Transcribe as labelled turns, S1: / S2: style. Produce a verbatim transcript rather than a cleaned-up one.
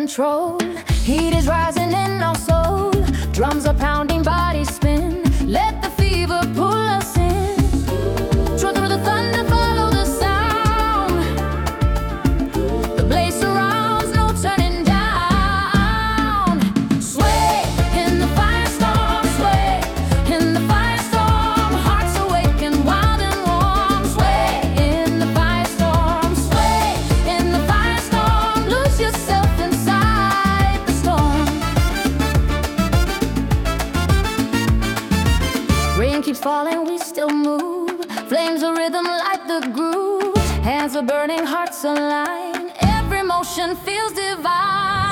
S1: control. Heat is rising in our soul. Drums are pounding, bodies spin. Let the fever pull us in. Through the thunder, follow the sound. The blaze surrounds, no turning down. Sway in the firestorm, sway in the firestorm. Hearts awaken, wild and warm. Sway in the firestorm, sway in the firestorm. Lose yourself inside the storm. Rain keeps falling, we still move. Flames of rhythm light the groove. Hands are burning, hearts align. Every motion feels divine.